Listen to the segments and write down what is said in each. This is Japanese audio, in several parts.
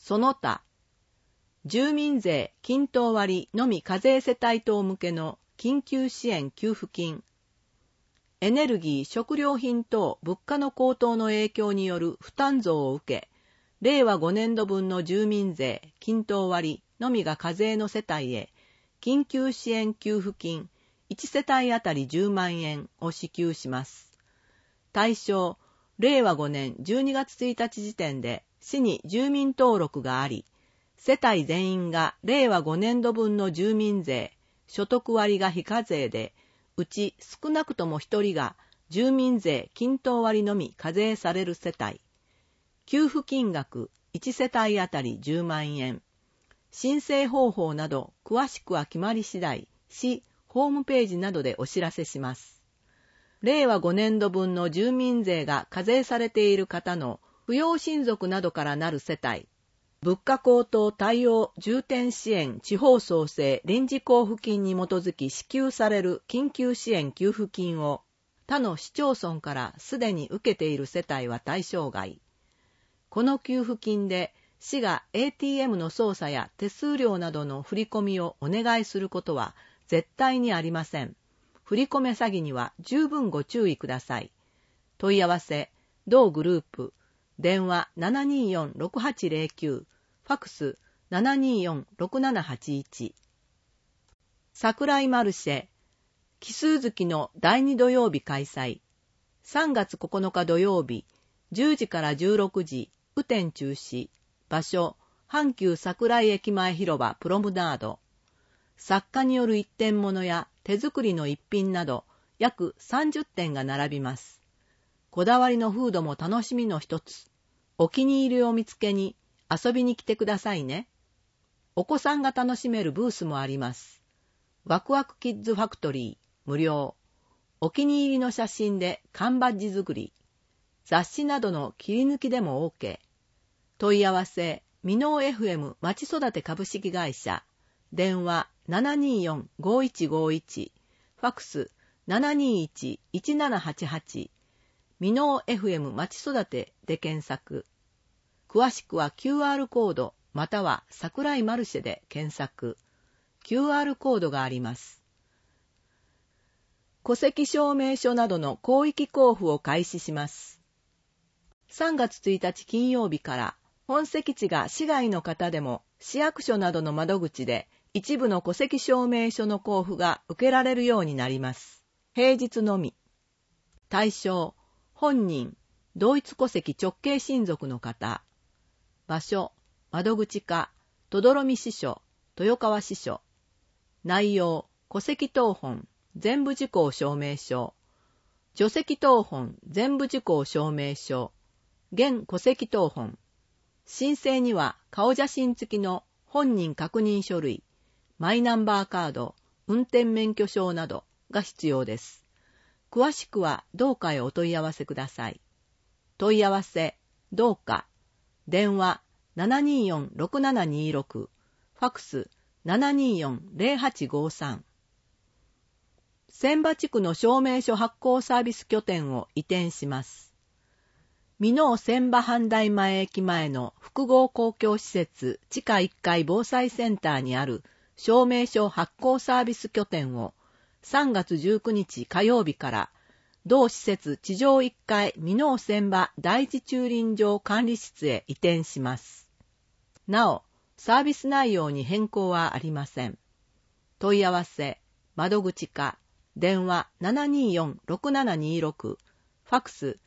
その他、住民税均等割のみ課税世帯等向けの緊急支援給付金、エネルギー・食料品等物価の高騰の影響による負担増を受け、令和5年度分の住民税均等割のみが課税の世帯へ、緊急支援給付金1世帯あたり10万円を支給します。対象、令和5年12月1日時点で市に住民登録があり、世帯全員が令和5年度分の住民税、所得割が非課税で、うち少なくとも1人が住民税均等割のみ課税される世帯。給付金額1世帯あたり10万円。申請方法など詳しくは決まり次第、市ホームページなどでお知らせします。令和5年度分の住民税が課税されている方の扶養親族などからなる世帯、物価高騰対応重点支援地方創生臨時交付金に基づき支給される緊急支援給付金を他の市町村からすでに受けている世帯は対象外。この給付金で市が ATM の操作や手数料などの振り込みをお願いすることは絶対にありません。振り込め詐欺には十分ご注意ください。問い合わせ、同グループ、電話 724-6809、ファクス 724-6781。桜井マルシェ、奇数月の第2土曜日開催。3月9日土曜日、10時から16時、雨天中止。場所、阪急桜井駅前広場プロムナード。作家による一点物や手作りの一品など約30点が並びます。こだわりのフードも楽しみの一つ。お気に入りを見つけに遊びに来てくださいね。お子さんが楽しめるブースもあります。ワクワクキッズファクトリー無料。お気に入りの写真で缶バッジ作り。雑誌などの切り抜きでも OK。問い合わせ、ミノー FM まち育て株式会社。電話 724-5151。ファクス 721-1788。ミノー FM まち育てで検索。詳しくは QR コードまたは桜井マルシェで検索。QR コードがあります。戸籍証明書などの広域交付を開始します。3月1日金曜日から本籍地が市外の方でも市役所などの窓口で一部の戸籍証明書の交付が受けられるようになります。平日のみ。対象、本人、同一戸籍直系親族の方。場所、窓口課、等々力支所、豊川支所。内容、戸籍謄本、全部事項証明書。除籍謄本、全部事項証明書。現戸籍謄本。申請には顔写真付きの本人確認書類、マイナンバーカード、運転免許証などが必要です。詳しくは同課へお問い合わせください。問い合わせ、同課、電話 724-6726、ファクス 724-0853。千葉地区の証明書発行サービス拠点を移転します。美濃千葉阪大前駅前の複合公共施設地下1階防災センターにある証明書発行サービス拠点を3月19日火曜日から同施設地上1階美濃千葉第一駐輪場管理室へ移転します。なお、サービス内容に変更はありません。問い合わせ、窓口課、電話 724-6726、ファクス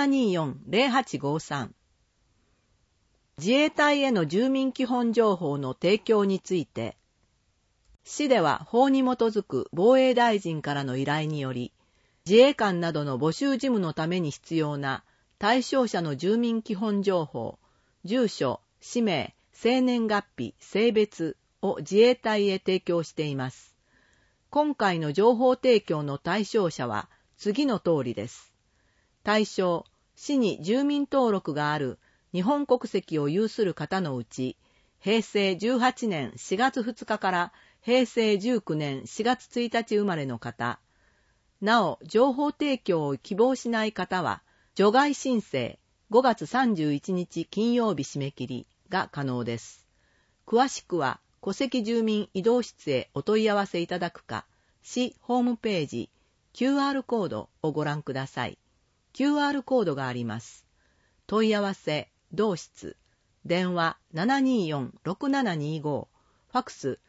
724-0853。自衛隊への住民基本情報の提供について、市では法に基づく防衛大臣からの依頼により、自衛官などの募集事務のために必要な対象者の住民基本情報、住所、氏名、生年月日、性別を自衛隊へ提供しています。今回の情報提供の対象者は次の通りです。対象、市に住民登録がある日本国籍を有する方のうち、平成18年4月2日から平成19年4月1日生まれの方、なお情報提供を希望しない方は、除外申請5月31日金曜日締め切りが可能です。詳しくは戸籍住民移動室へお問い合わせいただくか、市ホームページ QR コードをご覧ください。QR コードがあります。問い合わせ、同室、電話 724-6725、ファクス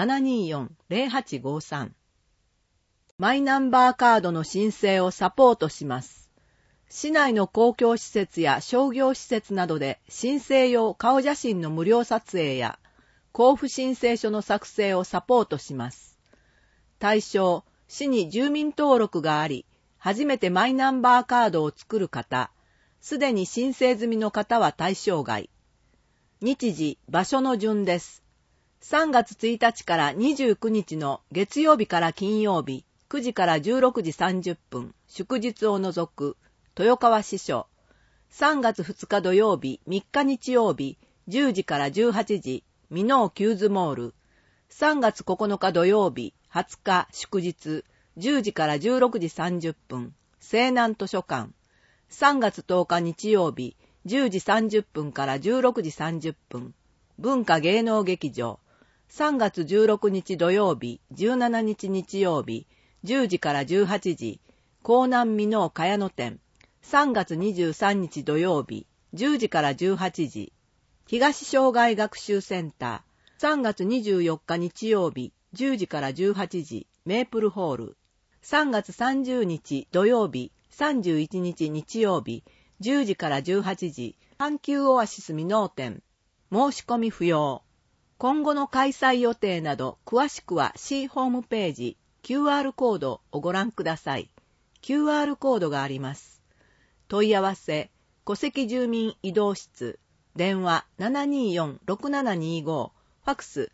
724-0853。マイナンバーカードの申請をサポートします。市内の公共施設や商業施設などで申請用顔写真の無料撮影や交付申請書の作成をサポートします。対象、市に住民登録があり、初めてマイナンバーカードを作る方、すでに申請済みの方は対象外。日時、場所の順です。3月1日から29日の月曜日から金曜日、9時から16時30分、祝日を除く、豊川支所。3月2日土曜日、3日日曜日、10時から18時、箕面キューズモール。3月9日土曜日、20日祝日、10時から16時30分、西南図書館。3月10日日曜日、10時30分から16時30分、文化芸能劇場。3月16日土曜日、17日日曜日、10時から18時、江南箕面茅野店。3月23日土曜日、10時から18時、東障害学習センター。3月24日日曜日、10時から18時、メープルホール。3月30日土曜日、31日日曜日、10時から18時、阪急オアシス箕面店。申し込み不要。今後の開催予定など、詳しくは市ホームページ、QR コードをご覧ください。QR コードがあります。問い合わせ、戸籍住民移動室、電話 724-6725、ファクス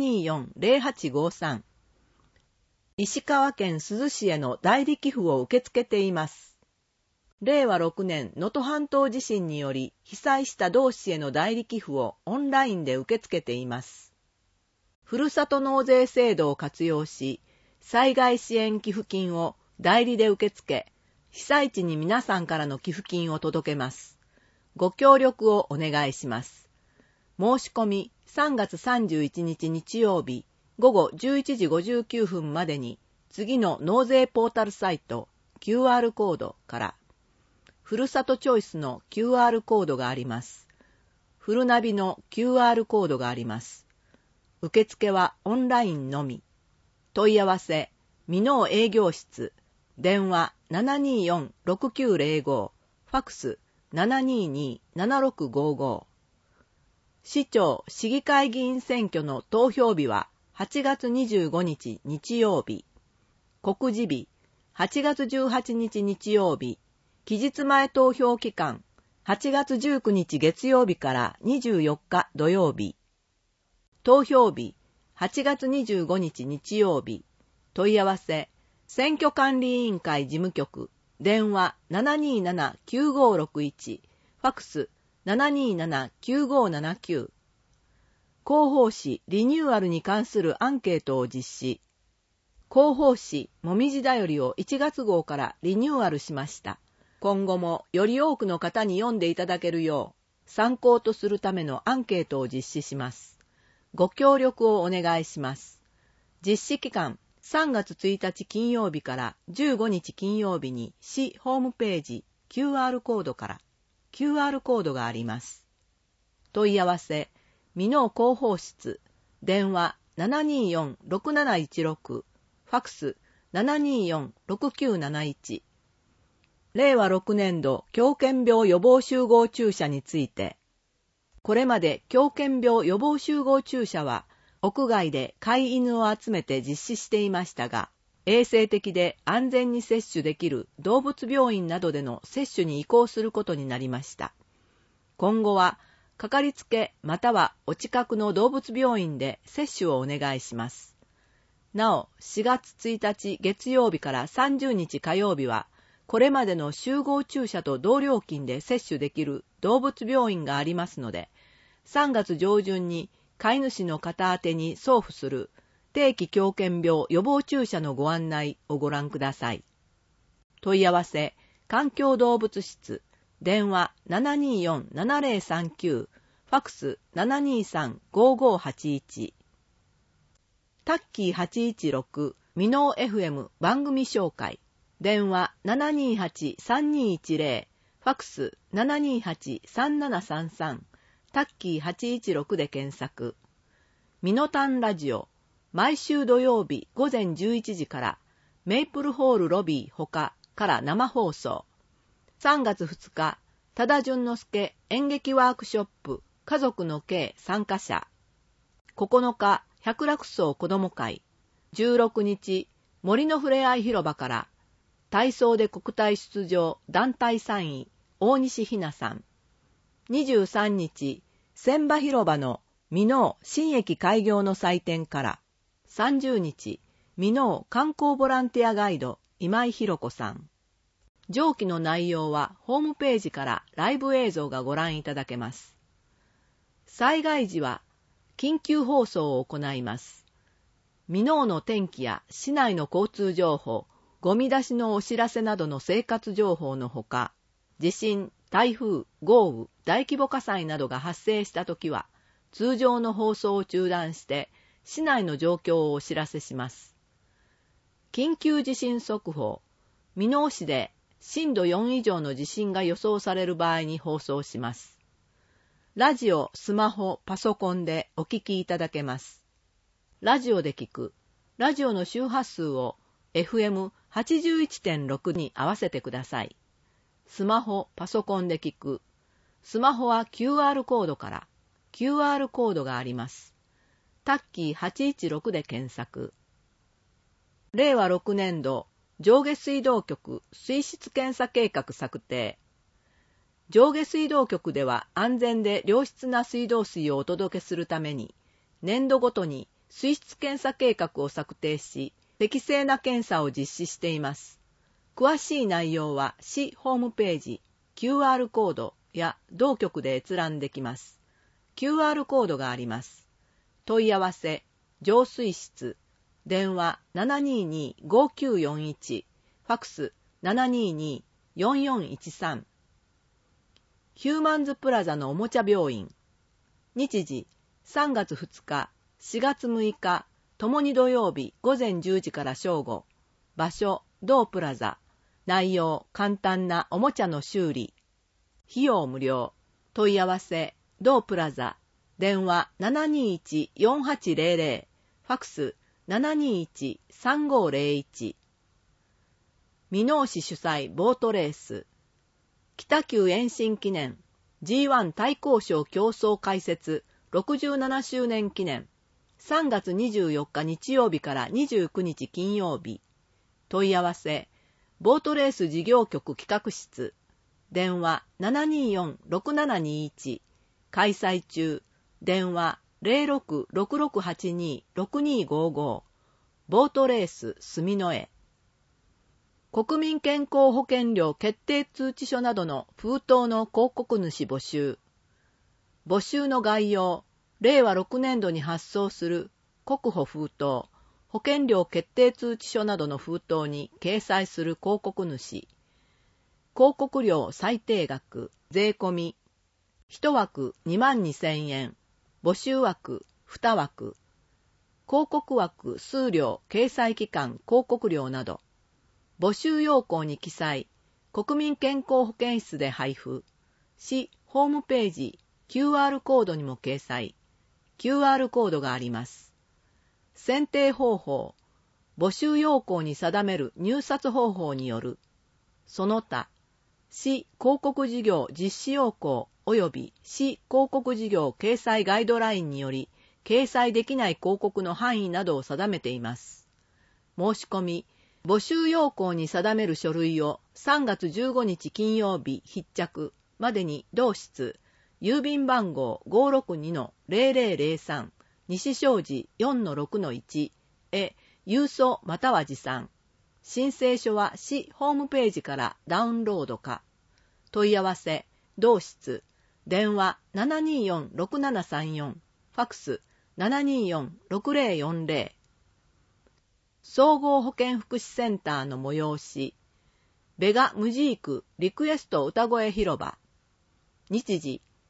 724-0853。石川県珠洲市への代理寄付を受け付けています。令和6年能登半島地震により被災した同市への代理寄付をオンラインで受け付けています。ふるさと納税制度を活用し、災害支援寄付金を代理で受け付け、被災地に皆さんからの寄付金を届けます。ご協力をお願いします。申し込み3月31日日曜日午後11時59分までに次の納税ポータルサイト QR コードからふるさとチョイスの QR コードがあります。ふるなびの QR コードがあります。受付はオンラインのみ。問い合わせ、箕面営業室、電話 724-6905、ファクス 722-7655。市長・市議会議員選挙の投票日は8月25日日曜日。告示日、8月18日日曜日。期日前投票期間、8月19日月曜日から24日土曜日。投票日、8月25日日曜日。問い合わせ、選挙管理委員会事務局、電話 727-9561、ファクス 727-9579。広報誌リニューアルに関するアンケートを実施。広報誌もみじだよりを1月号からリニューアルしました。今後もより多くの方に読んでいただけるよう参考とするためのアンケートを実施します。ご協力をお願いします。実施期間3月1日金曜日から15日金曜日に市ホームページ QR コードから QR コードがあります。問い合わせ、箕面広報室、電話 724-6716、ファクス 724-6971。令和6年度狂犬病予防集合注射について、これまで狂犬病予防集合注射は屋外で飼い犬を集めて実施していましたが、衛生的で安全に接種できる動物病院などでの接種に移行することになりました。今後は、かかりつけまたはお近くの動物病院で接種をお願いします。なお、4月1日月曜日から30日火曜日は、これまでの集合注射と同料金で接種できる動物病院がありますので、3月上旬に飼い主の方宛に送付する定期狂犬病予防注射のご案内をご覧ください。問い合わせ、環境動物室、電話 724-7039、フファクス 723-5581。タッキー816ミノー FM 番組紹介。電話 728-3210。ファクス 728-3733。タッキー816で検索。ミノタンラジオ。毎週土曜日午前11時からメイプルホールロビー他から生放送。3月2日、多田淳之介演劇ワークショップ家族の会参加者。9日、百楽荘子ども会。16日、森のふれあい広場から体操で国体出場団体3位大西ひなさん。23日、千葉広場の箕面新駅開業の祭典から30日、箕面観光ボランティアガイド今井博子さん。上記の内容はホームページからライブ映像がご覧いただけます。災害時は緊急放送を行います。箕面の天気や市内の交通情報、ゴミ出しのお知らせなどの生活情報のほか、地震、台風、豪雨、大規模火災などが発生したときは、通常の放送を中断して、市内の状況をお知らせします。緊急地震速報、箕面市で震度4以上の地震が予想される場合に放送します。ラジオ、スマホ、パソコンでお聞きいただけます。ラジオで聞く。ラジオの周波数を FM81.6 に合わせてください。スマホ、パソコンで聞く。スマホは QR コードから。QR コードがあります。タッキー816で検索。令和6年度上下水道局水質検査計画策定。上下水道局では安全で良質な水道水をお届けするために、年度ごとに水質検査計画を策定し、適正な検査を実施しています。詳しい内容は市ホームページ、QR コードや同局で閲覧できます。QR コードがあります。問い合わせ、浄水室、電話 722-5941、ファクス 722-4413。ヒューマンズプラザのおもちゃ病院。日時、3月2日、4月6日、ともに土曜日午前10時から正午。場所、同プラザ。内容、簡単なおもちゃの修理。費用無料。問い合わせ、同プラザ。電話 721-4800。ファクス 721-3501。箕面市主催ボートレース。北九延伸記念 G1 対抗賞競争開設67周年記念3月24日日曜日から29日金曜日。問い合わせ、ボートレース事業局企画室。電話 724-6721。開催中。電話 066682-6255。ボートレース住之江。国民健康保険料決定通知書などの封筒の広告主募集。募集の概要、令和6年度に発送する国保封筒、保険料決定通知書などの封筒に掲載する広告主。広告料最低額、税込み。1枠22,000円。募集枠、2枠。広告枠、数量、掲載期間、広告料など。募集要項に記載、国民健康保険室で配布、市ホームページ、QR コードにも掲載、QR コードがあります。選定方法、募集要項に定める入札方法による、その他、市広告事業実施要項及び市広告事業掲載ガイドラインにより、掲載できない広告の範囲などを定めています。申し込み、募集要項に定める書類を3月15日金曜日必着までに同室、郵便番号 562-0003 西正寺 4-6-1 へ郵送または持参。申請書は市ホームページからダウンロードか。問い合わせ、同室、電話 724-6734、ファクス 724-6040。総合保健福祉センターの催し、ベガムジークリクエスト歌声広場。日時、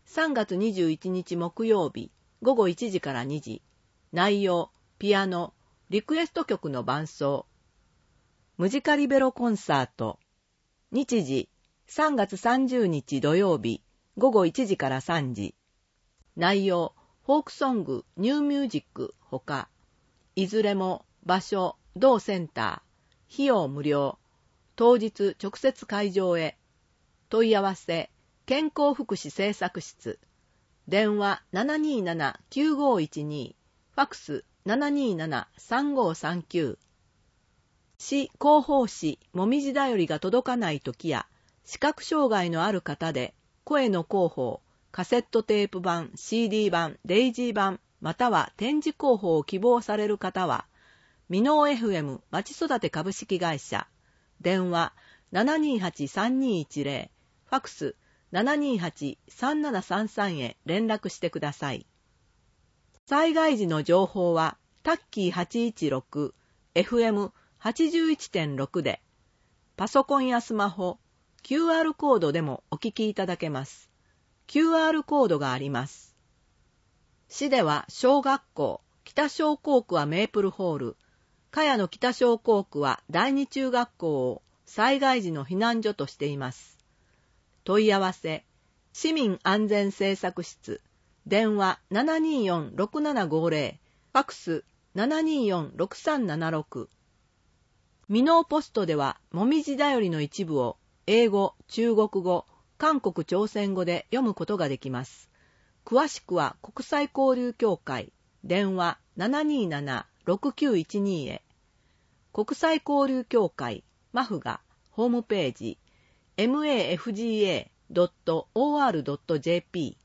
3月21日木曜日午後1時から2時。内容、ピアノ、リクエスト曲の伴奏。ムジカリベロコンサート。日時、3月30日土曜日午後1時から3時。内容、フォークソング、ニューミュージックほか、いずれも場所、同センター、費用無料、当日直接会場へ。問い合わせ、健康福祉政策室、電話 727-9512、ファクス 727-3539。市広報誌もみじだよりが届かないときや、視覚障害のある方で、声の広報、カセットテープ版、CD 版、デイジー版、または展示広報を希望される方は、ミノー FM まち育て株式会社、電話 728-3210、ファクス 728-3733 へ連絡してください。災害時の情報は、タッキー816、FM81.6 で、パソコンやスマホ、QR コードでもお聞きいただけます。QR コードがあります。市では小学校、北小校区はメープルホール、茅野北小校区は第二中学校を災害時の避難所としています。問い合わせ、市民安全政策室、電話 724-6750、ファクス 724-6376。ミノーポストでは、もみじだよりの一部を英語、中国語、韓国朝鮮語で読むことができます。詳しくは国際交流協会、電話 727-6912 へ。国際交流協会、マフガ、ホームページ、mafga.or.jp